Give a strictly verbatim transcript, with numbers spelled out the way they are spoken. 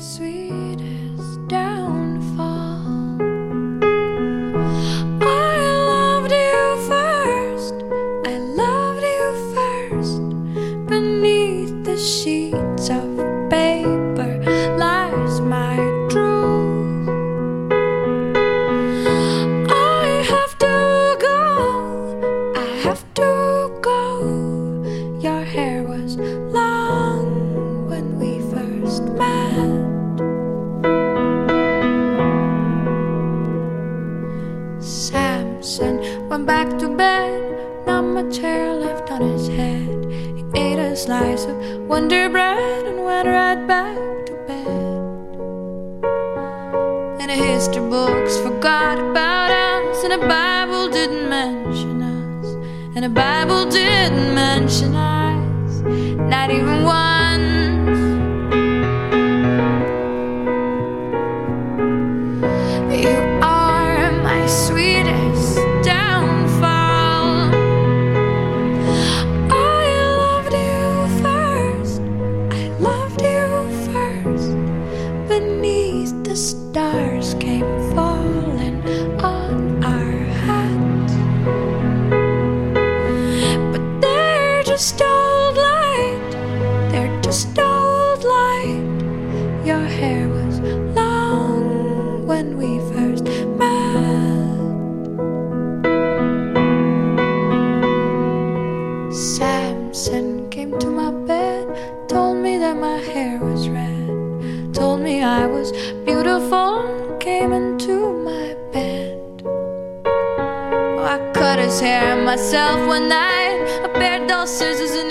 sweetest downfall. I loved you first, I loved you first. Beneath the sheets of paper lies my truth. I have to go, I have to go. Your hair was long when we first met. Samson went back to bed, not much hair left on his head. He ate a slice of Wonder Bread and went right back to bed. And the history books forgot about us, and the Bible didn't mention us, and the Bible didn't mention us, not even once. You are my sweetest downfall. I loved you first, I loved you first. Beneath the stars came falling on our hats, but they're just old light, they're just old light. Your hair was long when we first met. Samson came to my bed, told me that my hair was red, told me I was beautiful, came into my bed. Oh, I cut his hair myself one night, a pair of dull scissors and